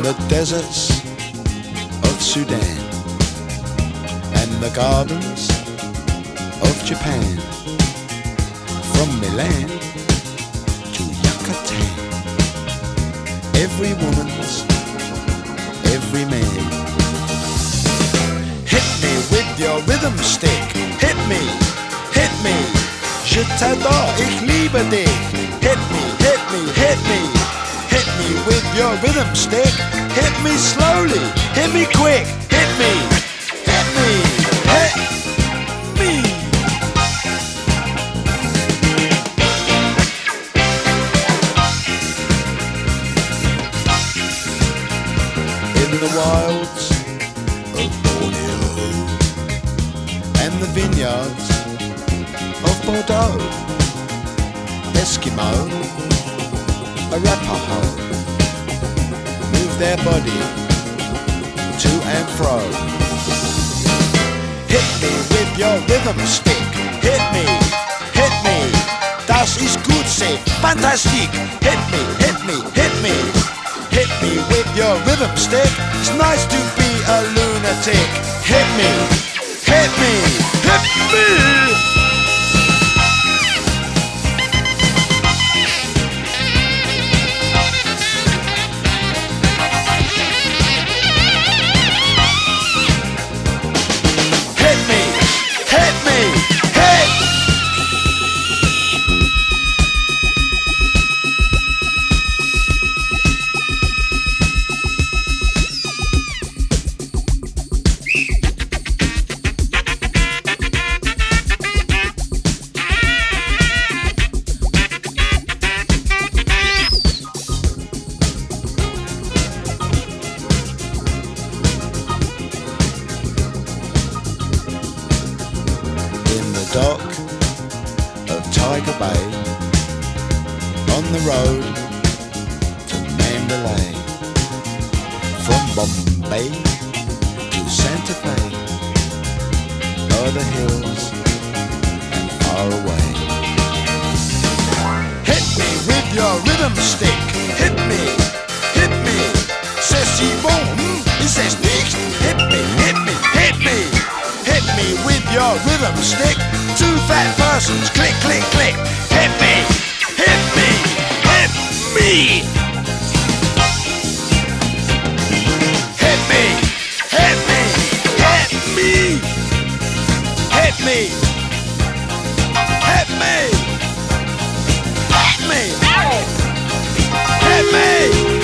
the deserts of Sudan and the gardens of Japan, from Milan to Yucatan. Every woman's, every man. Hit me with your rhythm stick. Hit me, hit me. Je t'adore, ich liebe dich. Hit me, hit me, hit me. Hit me with your rhythm stick. Hit me slowly, hit me quick. Hit me, hit me, hit me. In the wilds of Borneo and the vineyards of Bordeaux, Eskimo, Arapaho move their body to and fro. Hit me with your rhythm stick. Hit me, hit me. Das ist gut, say fantastic. Hit me, hit me, hit me. Hit me with your rhythm stick. It's nice to be a lunatic. Hit me, hit me, hit me. Dock of Tiger Bay, on the road to Mandalay, from Bombay to Santa Fe, o'er the hills and far away. Hit me with your rhythm stick. Hit me, hit me. C'est si bon, c'est nicht. Hit me, hit me, hit me. Hit me with your rhythm stick. Two fat persons, click, click, click. Hit me, hit me, hit me. Hit me, hit me, hit me. Hit me, hit me, hit me. Hit me.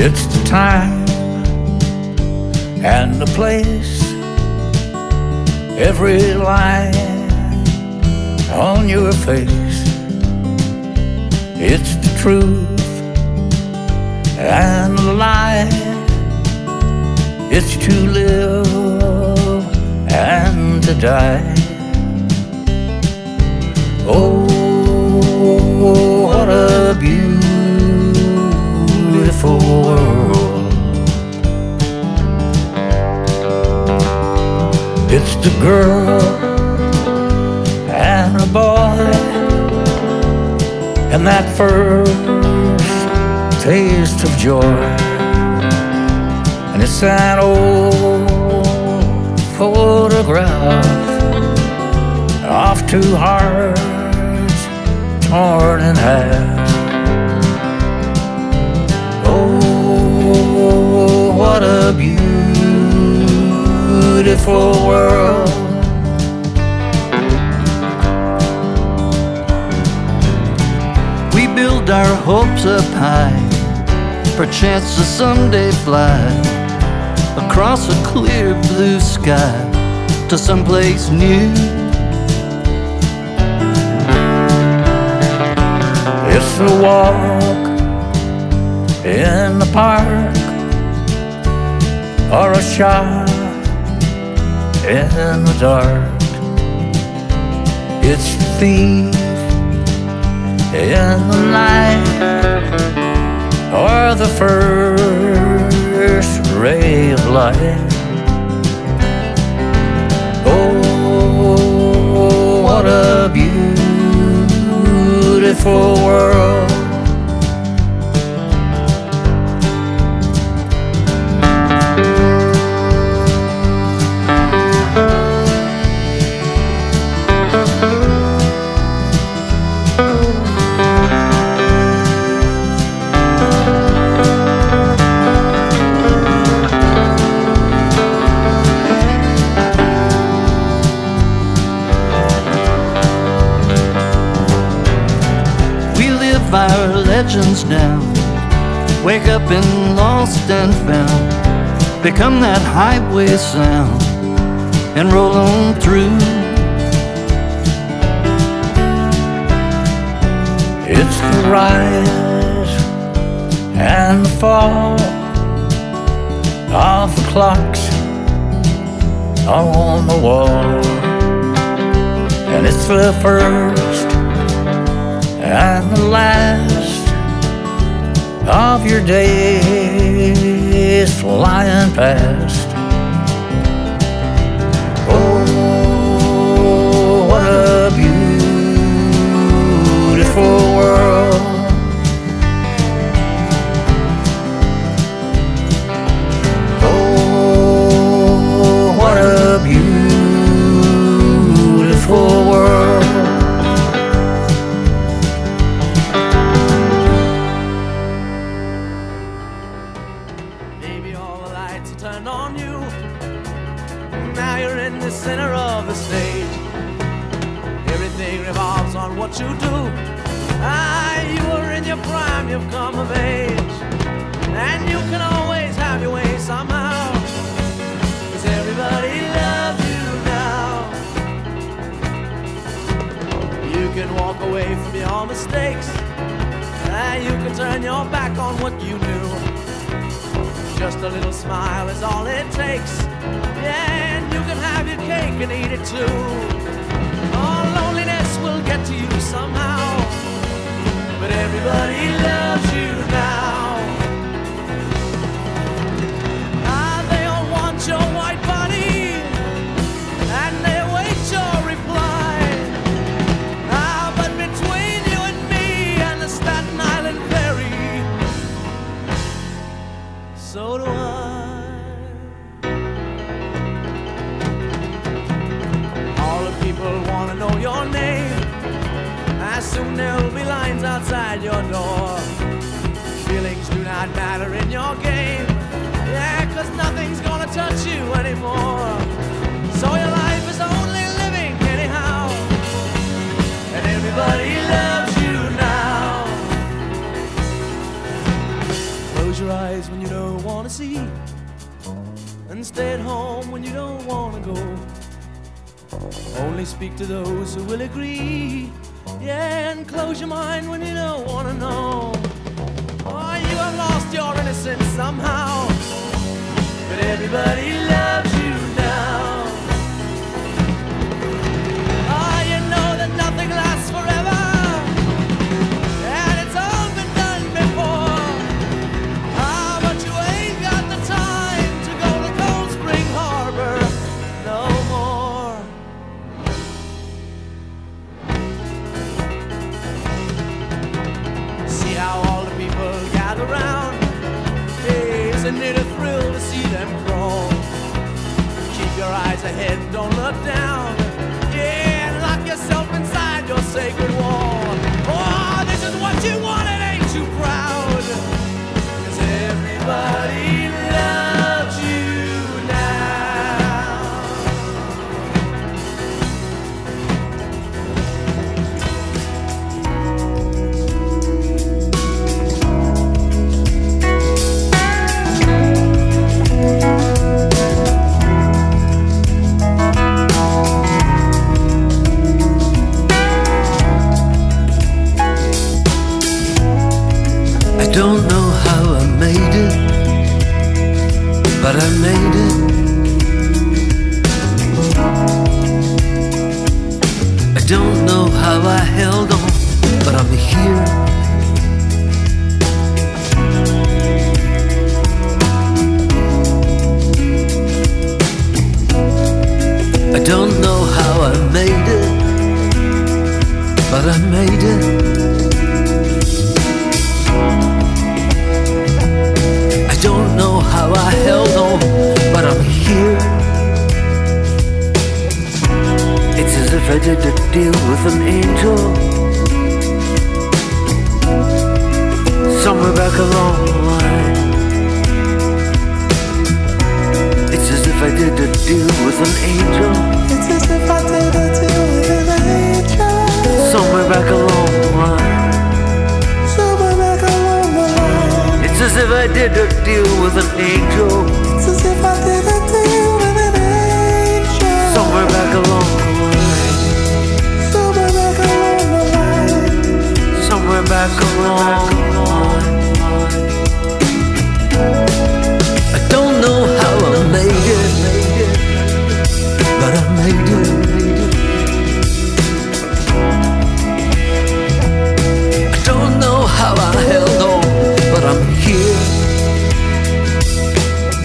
It's the time and the place, every line on your face. It's the truth and the lie. It's to live and to die. Oh, what a beautiful world. It's the girl and a boy, and that first taste of joy. And it's that old photograph of two hearts torn in half. Oh, what a beautiful world. We build our hopes up high, perchance to someday fly across a clear blue sky to someplace new. It's a walk in the park, or a shot in the dark. It's the thief in the night, or the first ray of light. Oh, what a beautiful world. Our legends down, wake up and lost and found, become that highway sound and roll on through. It's the rise and the fall of the clocks on the wall, and it's the first and the last of your days flying past. Oh, what a beautiful world. Oh, what a beautiful world. Turned on you. Now you're in the center of the stage. Everything revolves on what you do. You were in your prime, you've come of age, and you can always have your way somehow, 'cause everybody loves you now. You can walk away from your mistakes, you can turn your back on what you knew. Just a little smile is all it takes. Yeah, and you can have your cake and eat it too. Oh, loneliness will get to you somehow, but everybody loves you now. They all want your white body, and they await your reply. But between you and me and the Staten Island ferry, so do I. All the people want to know your name. Soon there'll be lines outside your door. Feelings do not matter in your game. Yeah, 'cause nothing's gonna touch you anymore. So your life is only living anyhow, and everybody loves you now. Close your eyes when Only speak to those who will agree. Yeah, and close your mind when you don't want to know. Oh, you have lost your innocence somehow, but everybody loves you now. Oh, you know that nothing lasts forever, and it's all been done before. Ah, but you ain't got the time to go to Cold Spring Harbor no more. See how all the people gather round. Hey, isn't it a thrill to see them crawl? Keep your eyes ahead, don't look down. Yeah, and lock yourself inside your sacred wall. Oh, this is what you wanted, ain't you proud? 'Cause everybody loves you now. I don't know how I made it, but I made it. I don't know how I held on, but I'm here. I don't know how I made it, but I made it. I don't know how I held on, but I'm here. It's as if I did a deal with an angel somewhere back along the line. It's as if I did a deal with an angel. It's as if I did a deal with an angel. Somewhere back along the line. Somewhere back along the line. It's as if I did a deal with an angel. It's as if I did a deal with an angel. Somewhere back along the line. Somewhere back along the line. Somewhere back along the line. I don't know how I made it, but I made it. I don't know how I held on, but I'm here.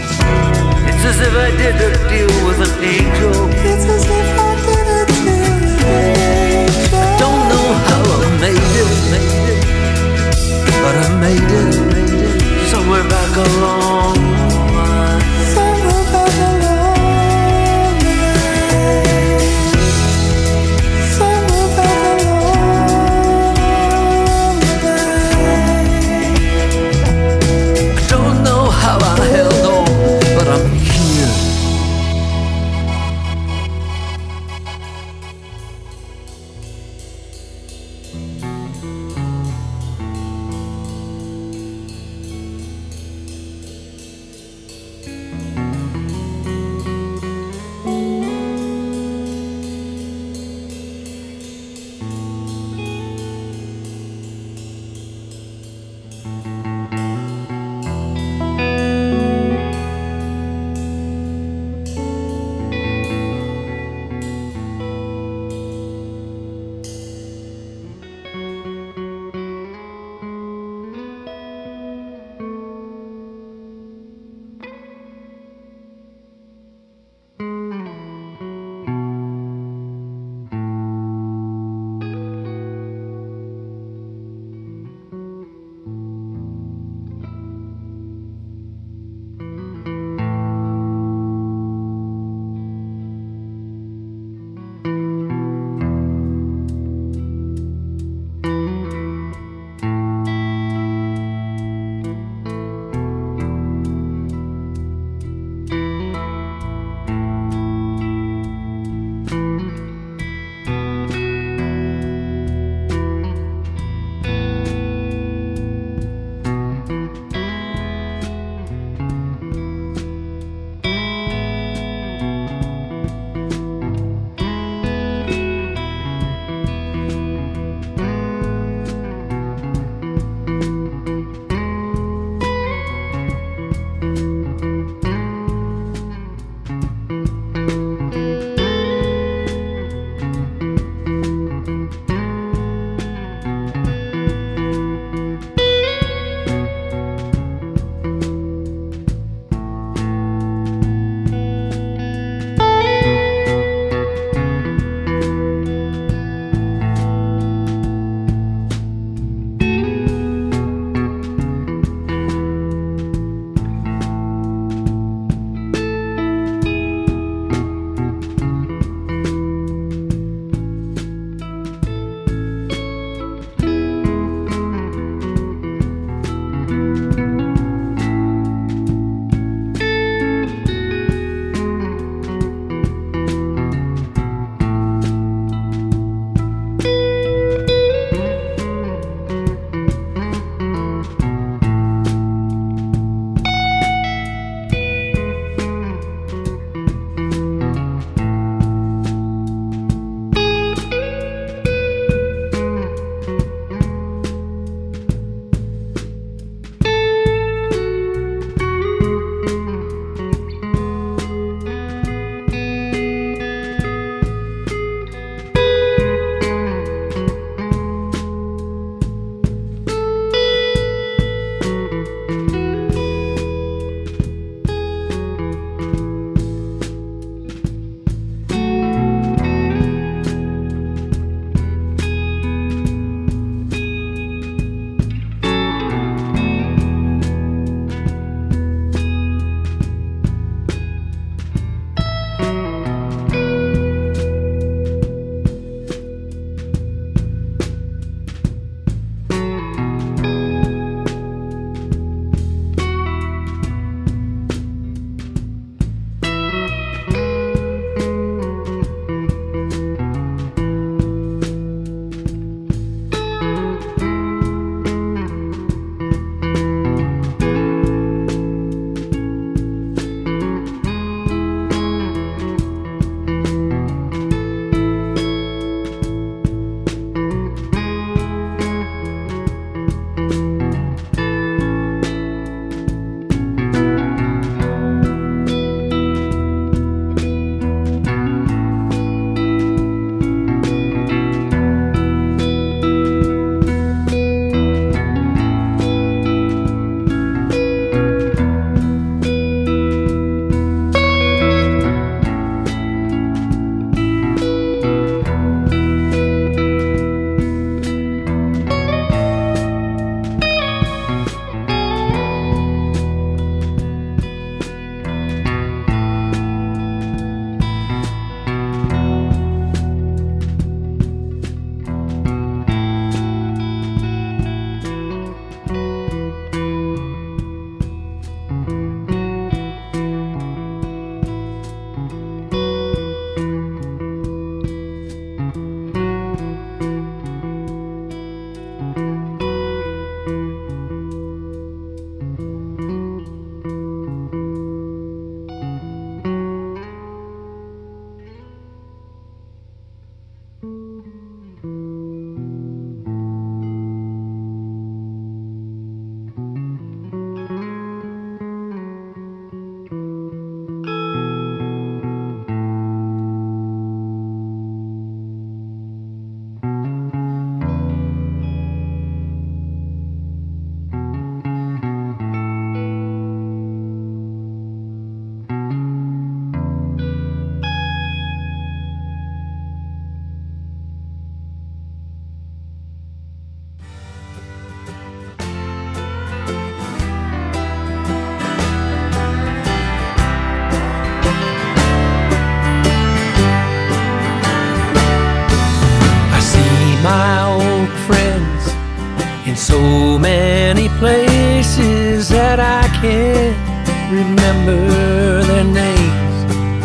So many places that I can't remember their names,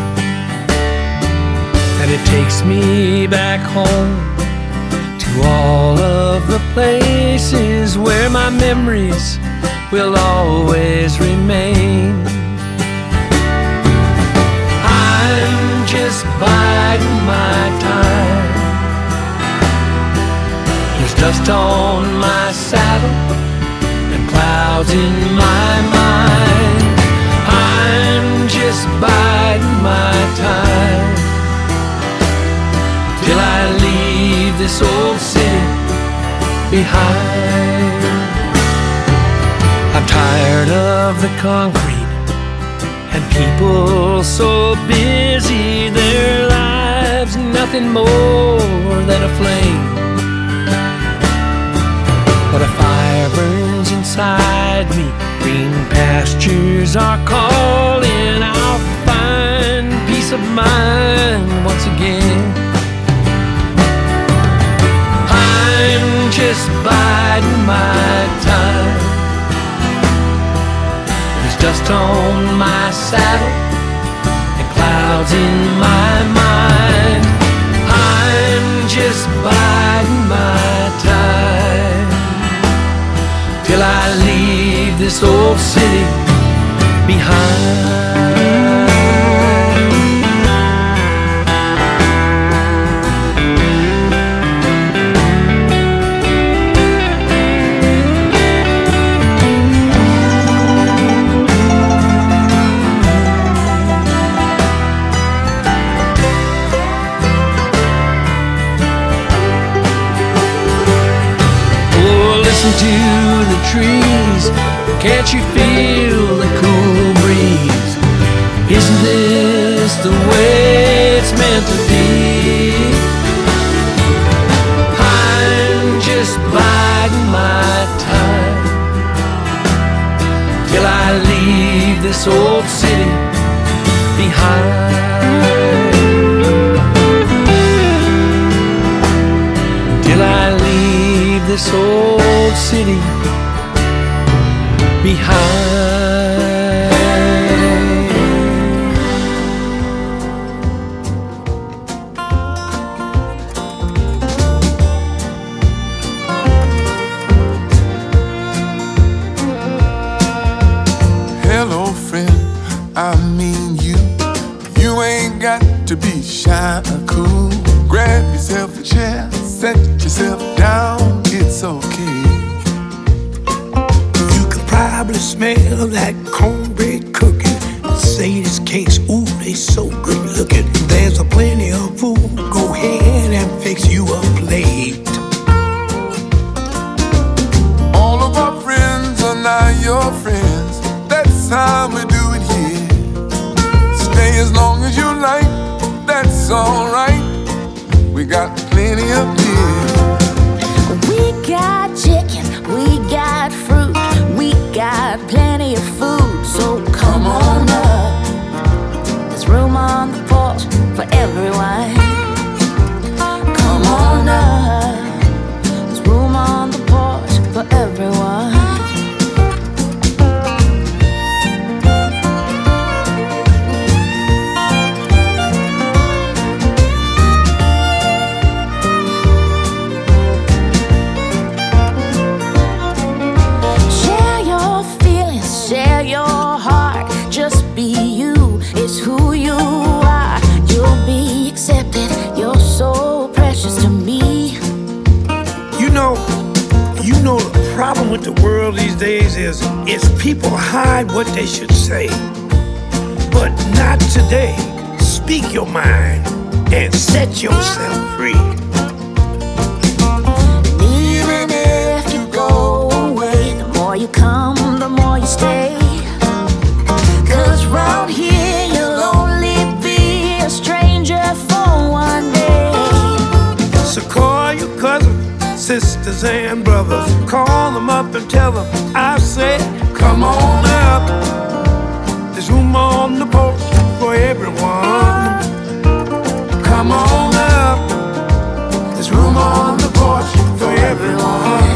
and it takes me back home to all of the places where my memories will always remain. I'm just biding my time. There's dust on my saddle and clouds in my mind. I'm just biding my time till I leave this old city behind. I'm tired of the concrete and people so busy, their lives nothing more than a flame. But a fire burns inside me, green pastures are calling. I'll find peace of mind once again. I'm just biding my time. There's dust on my saddle and clouds in my mind. I'm just biding my time till I leave this old city behind. Listen to the trees, can't you feel the cool breeze? Isn't this the way it's meant to be? I'm just biding my time till I leave this old city behind. Till I leave this old city behind. Hello, friend, I mean you. You ain't got to be shy or cool. Grab yourself a chair, set yourself down, it's okay. You can probably smell that cornbread cooking. Say this cakes, ooh, they so good looking. There's a plenty of food, go ahead and fix you a plate. All of our friends are now your friends. That's how we do it here. Stay as long as you like, that's alright. We got plenty of beer. We got chicken, we got fruit, we got plenty of food. So come on up, there's room on the porch for everyone. Come on up, there's room on the porch for everyone. Share your heart, just be you, it's who you are. You'll be accepted with the world these days is people hide what they should say. But not today. Speak your mind and set yourself free. Even if you go away, the more you come, the more you stay. 'Cause round here you'll only be a stranger for one day. So call your cousins, sisters and brothers. Call them up and tell them I said, come on up. There's room on the porch for everyone. Come on up. There's room on the porch for everyone.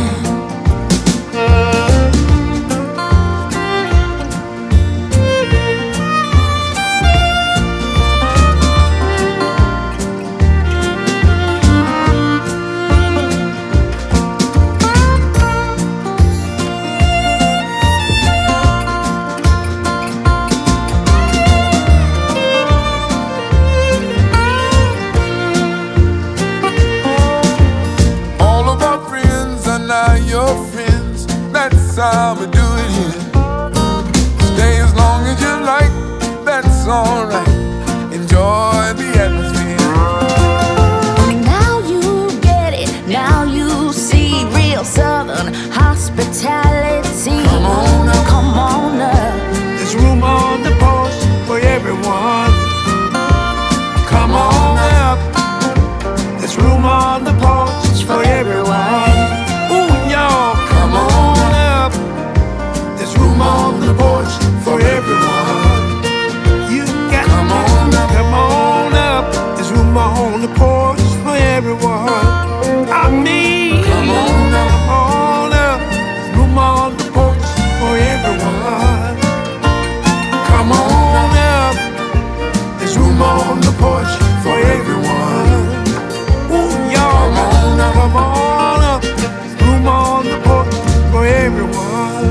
That's how we do it here. Stay as long as you like, that's alright. Enjoy the atmosphere. Now you get it, now you see real Southern hospitality. Come on up, come on up. There's room on the porch for everyone. Come on up. There's room on the porch for everyone. Ooh, y'all, come on up. There's room on the porch for everyone. You got come on up, come on up. There's room on the porch for everyone. I mean, come on up, come on up. There's room on the porch for everyone. Come on up. There's room on the porch for everyone. Ooh, y'all, come on up. There's room on the porch for everyone.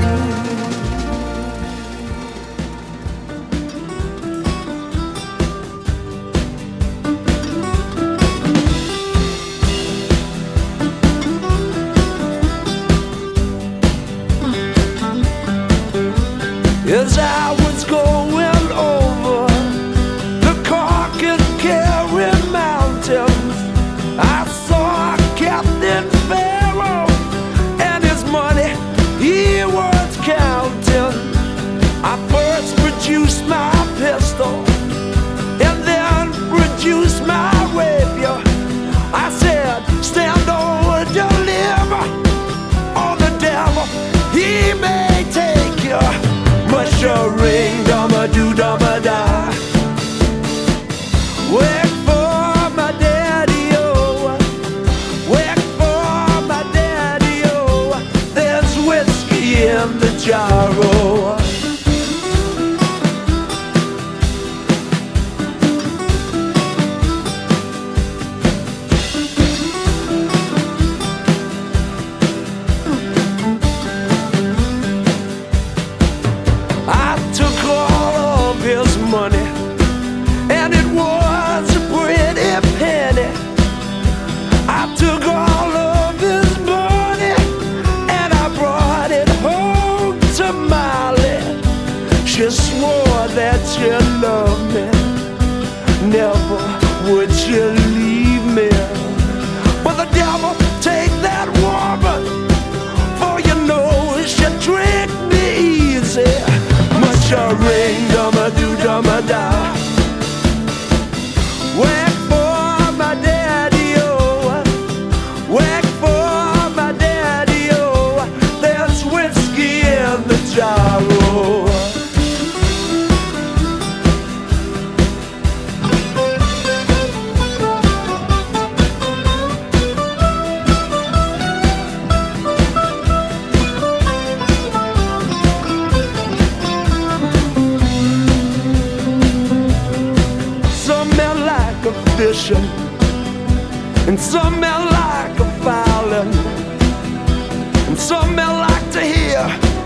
As I was going over the Cork and Kerry mountains, I saw Captain Pharaoh and his money he was counting. I first produced my pistol and then produced my rapier. I said, stand or deliver, or the devil, he may take you. Ring, dama do, dama da. Wait for my daddy-o. Wait for my daddy-o. There's whiskey in the jar-o. Money, and it was a pretty penny. I took all of his money and I brought it home to Molly. She swore that she loved me, never would she leave me. But the devil take that woman, for you know she tricked me easy. Much a ring, dama do, dama da. Wait for my daddy-o. Wait for my daddy-o. There's whiskey in the jar-o. Fishing, and some men like a fowling, and some men like to hear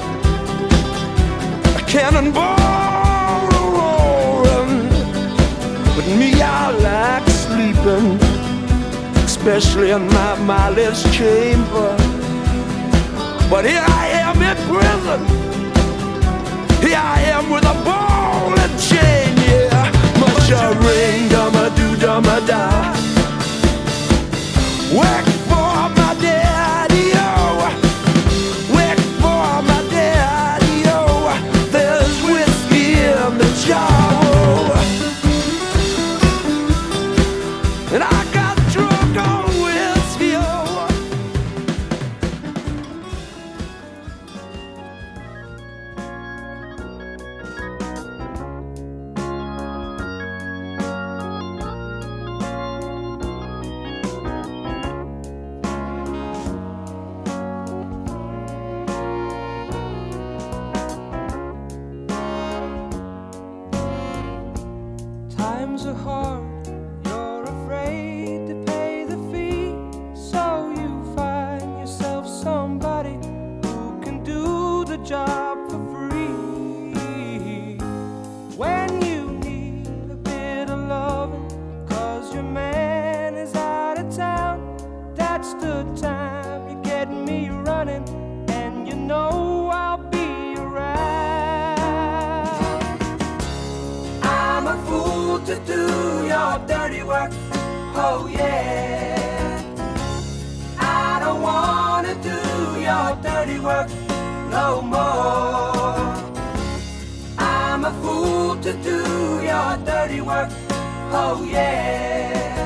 a cannonball roaring. But me, I like sleeping, especially in my Molly's chamber. But here I am in prison. Here I am with a ball and chain, yeah. Much a ring, dumma do, dumma da. Work for my daddy, oh. Work for my daddy, oh. There's whiskey in the jar, oh. And I got drunk on whiskey, oh. Times are hard, you're afraid to pay the fee, so you find yourself somebody who can do the job for free. When you need a bit of loving, 'cause your man is out of town, that's the time you get me running, and you know I'll be around. I'm a fool to do your dirty work, oh yeah. I don't wanna do your dirty work no more. I'm a fool to do your dirty work, oh yeah.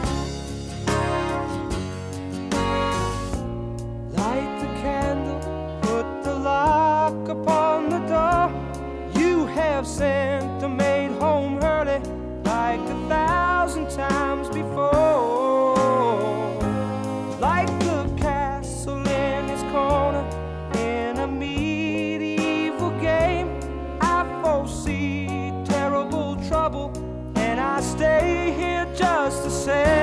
Light the candle, put the lock upon the door. You have sent the maid home early like 1,000 times before. Like the castle in his corner in a medieval game, I foresee terrible trouble, and I stay here just the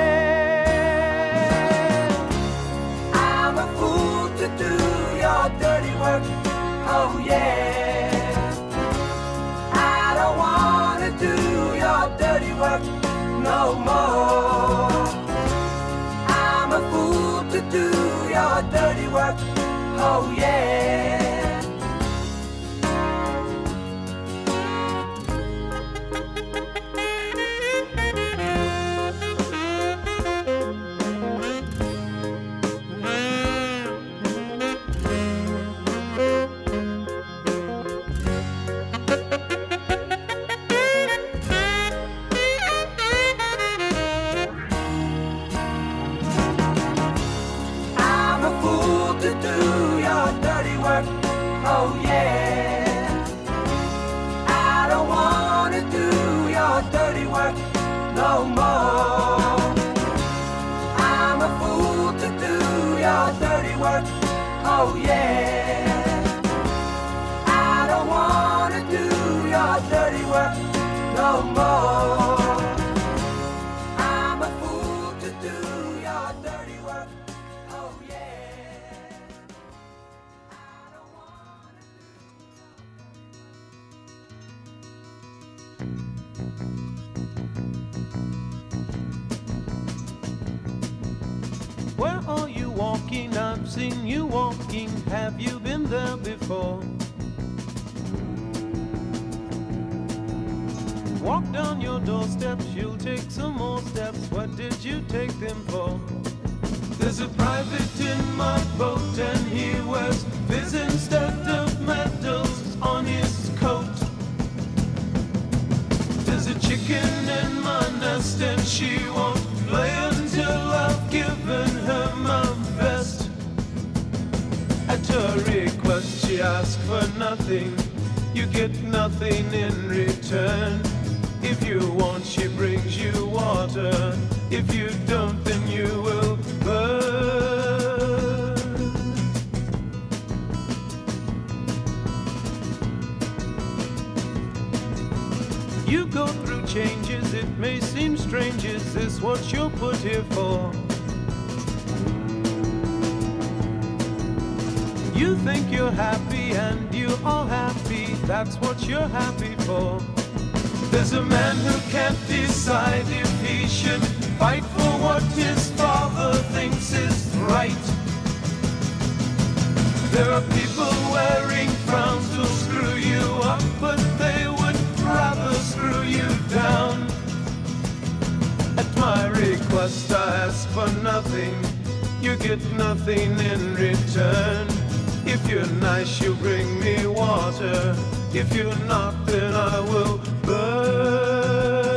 same. I'm a fool to do your dirty work, oh yeah. I don't wanna do your dirty work no more. I'm a fool to do your dirty work, oh yeah. I'm a fool to do your dirty work, oh yeah. I don't wanna do your dirty work no more. I'm a fool to do your dirty work, oh yeah. I don't wanna do your dirty work no more. I'm a fool to do your dirty work, oh yeah. I don't wanna Where are you walking? I've seen you walking. Have you been there before? Walk down your doorsteps, you'll take some more steps. What did you take them for? There's a private in my boat, and he wears fizz instead of medals on his coat. There's a chicken in my nest, and she won't play until I've given her my best. At her request, she asks for nothing. You get nothing in return. If you want, she brings you water. If you don't, then you will burn. You go through changes, it may seem strange. Is this what you're put here for? You think you're happy and you are happy, that's what you're happy for. There's a man who can't decide if he should fight for what his father thinks is right. There I ask for nothing, you get nothing in return. If you're nice, you'll bring me water. If you're not, then I will burn.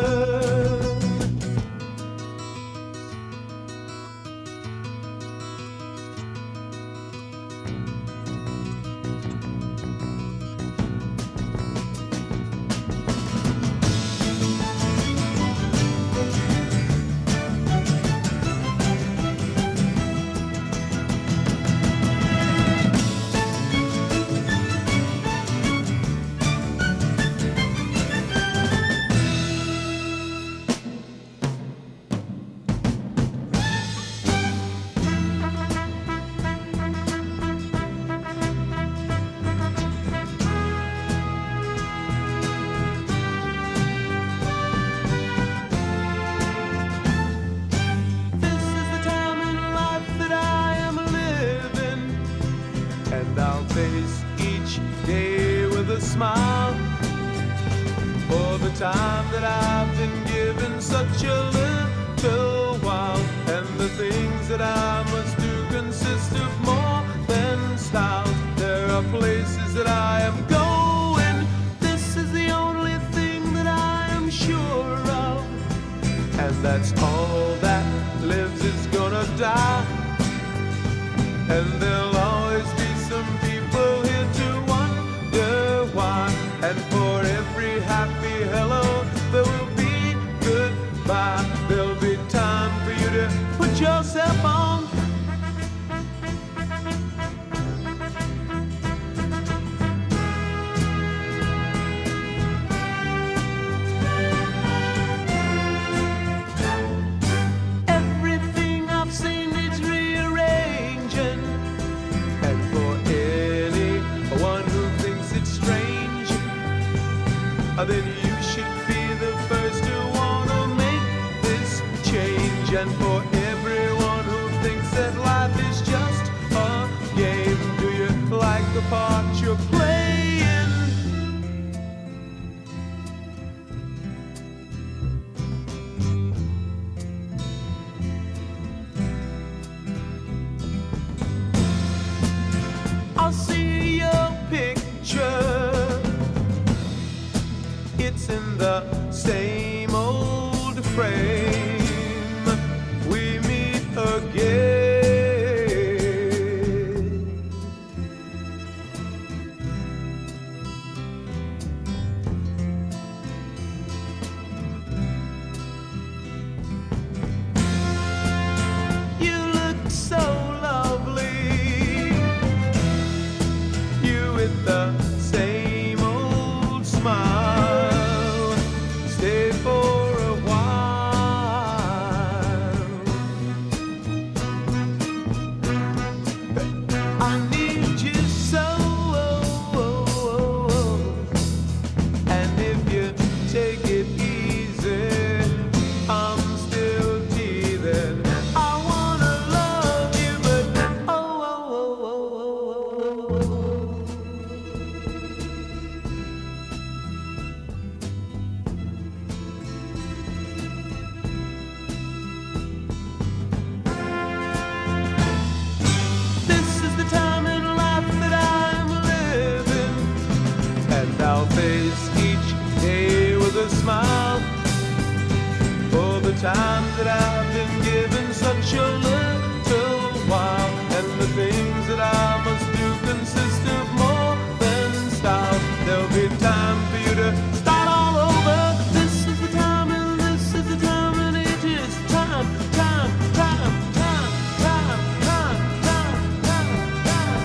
Time that I've been given such a little while, and the things that I must do consist of more than style. There are places that I am going, this is the only thing that I am sure of, and that's all that lives is gonna die. And there'll always be some people here to wonder why, and for every happy hello, there will be goodbye. There'll be time for you to put yourself on. Everything I've seen needs rearranging, and for anyone who thinks it's strange, then you should be the first to want to make this change. And for everyone who thinks that life is just a game, do you like the part you're playing? I'll see your picture, it's in the same old frame. We meet again. You look so lovely, you with the same old smile. Stay for a while. I need you so, and if you take it easy, I'm still teething. I wanna love you, but this is the time in life that I'm living, and I'll face each day with a smile. For the time that I've been given such a little while, and the things that I must do consist of more than style. There'll be time for you to start all over. This is the time, and this is the time, and it is time, time, time, time, time, time, time, time, time.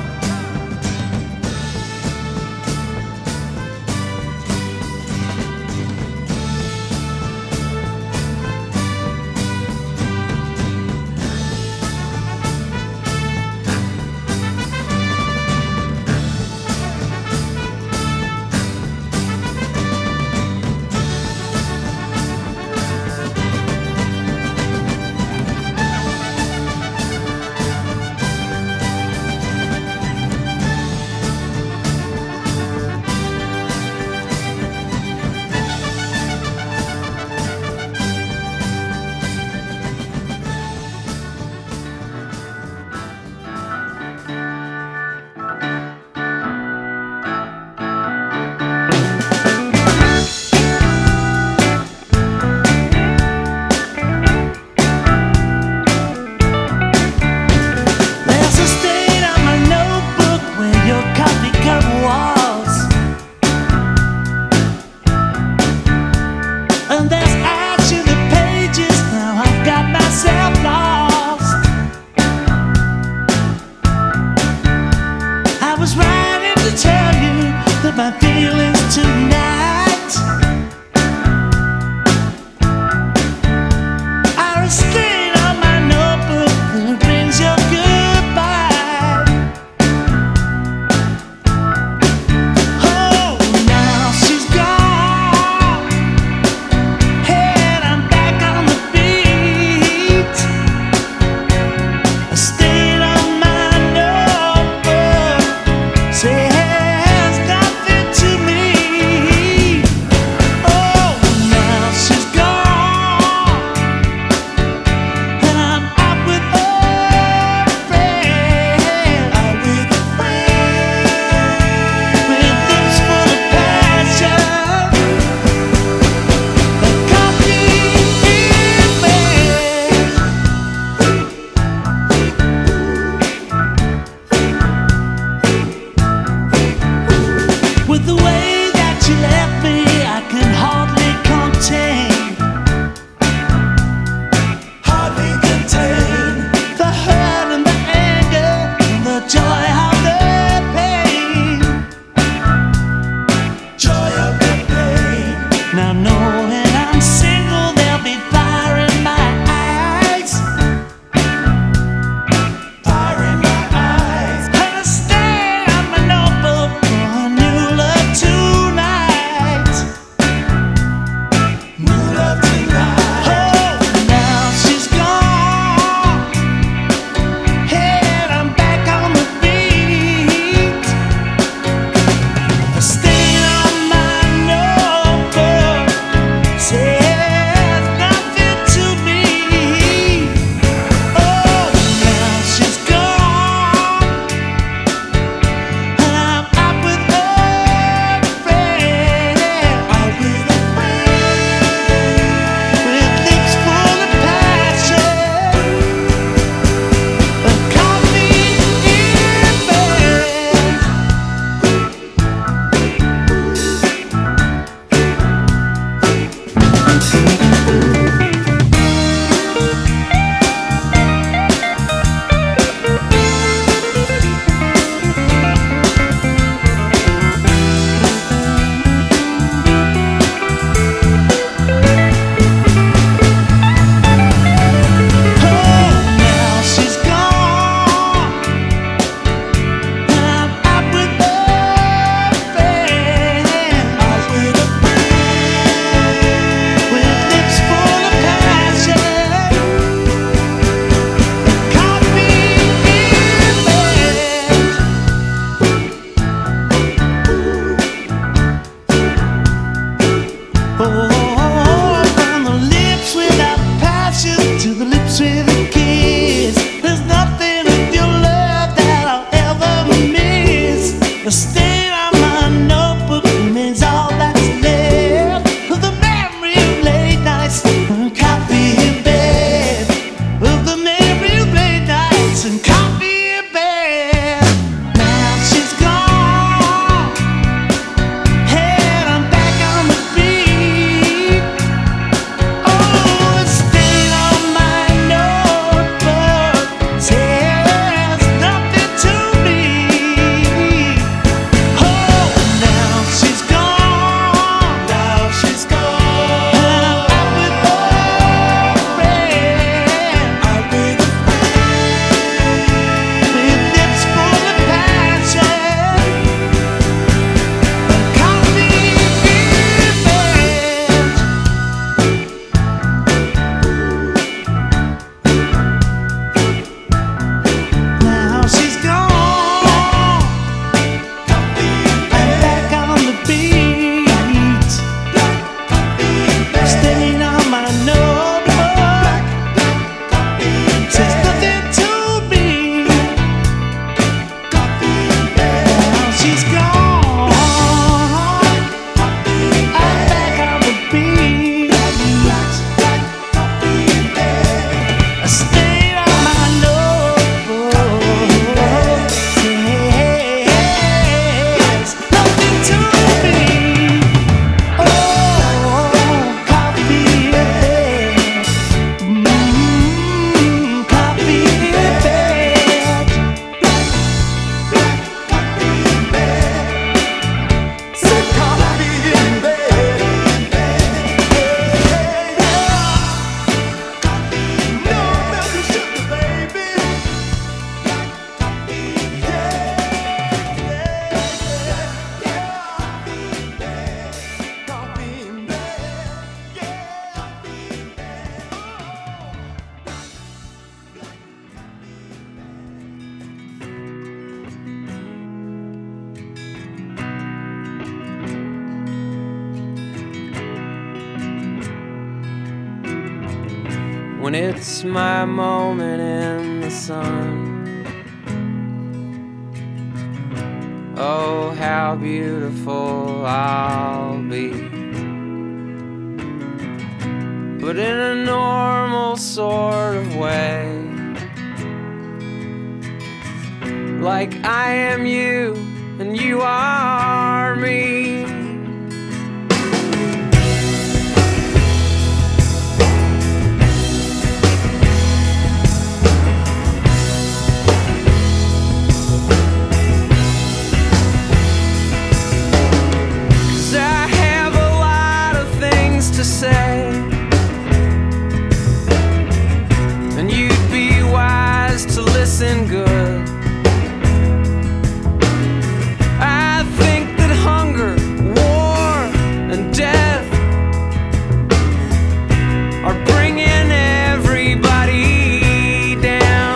when it's my moment in the sun. Oh, how beautiful I'll be, but in a normal sort of way, like I am you and you are me. To say, and you'd be wise to listen good. I think that hunger, war, and death are bringing everybody down.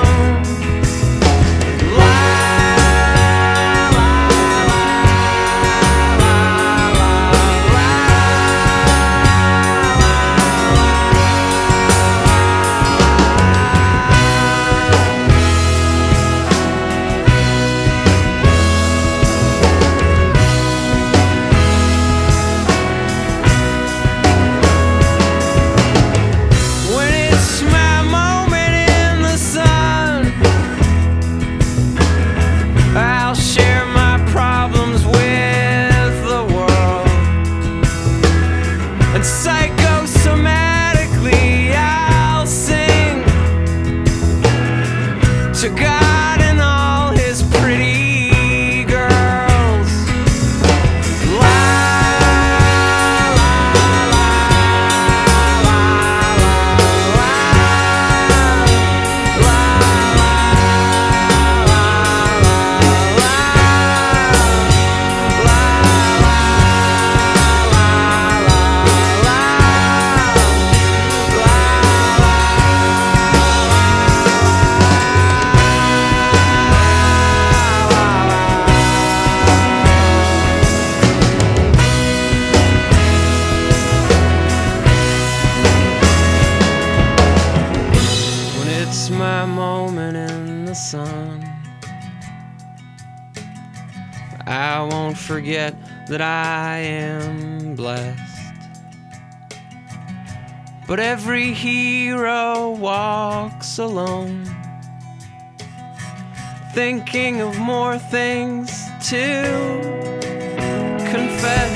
Psychosomatically, I'll sing to God and all his pretty girls. La la la la my moment in the sun. I won't forget that I am blessed, but every hero walks alone, thinking of more things to confess.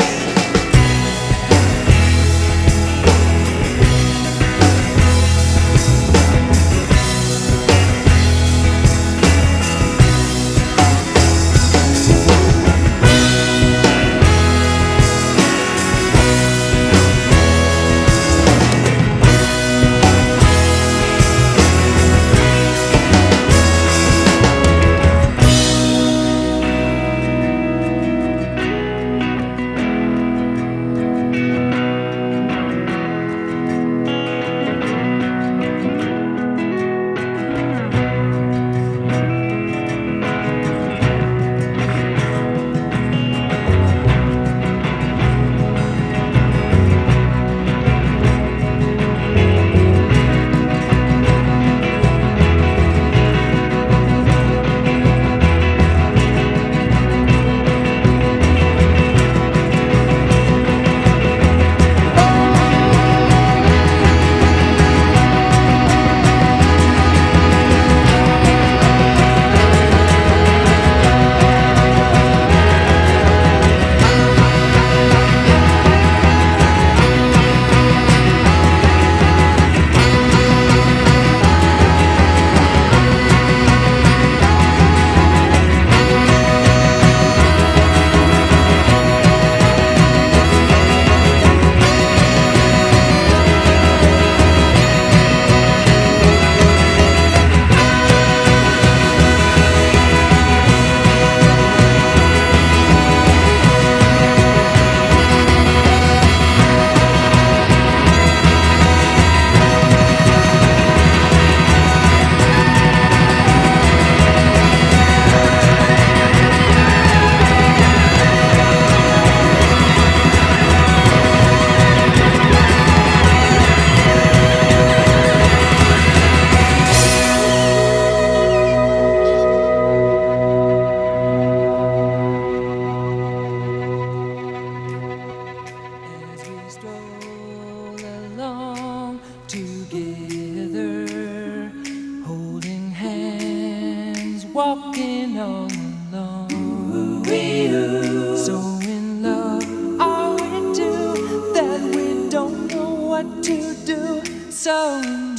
walking on the lawn. So in love are we two that we don't know what to do. So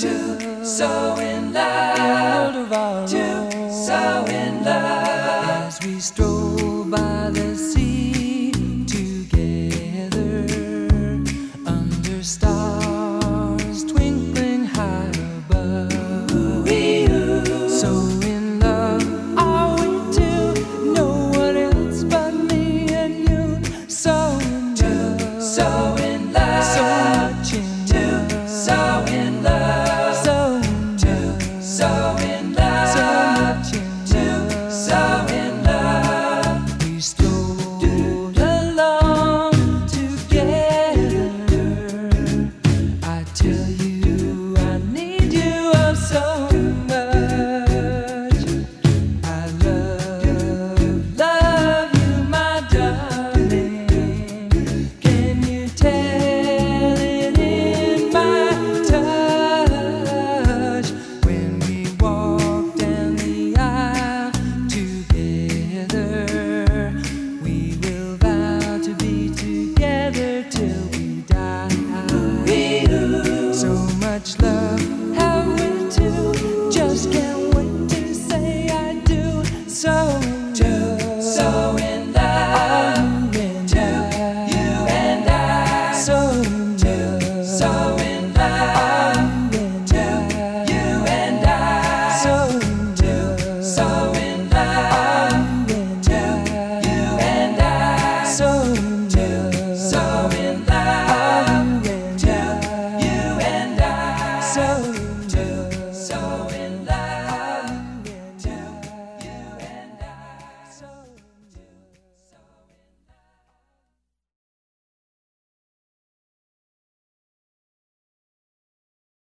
in love, of our own. So in love, as we stroll by the sea together under stars twinkling high above. So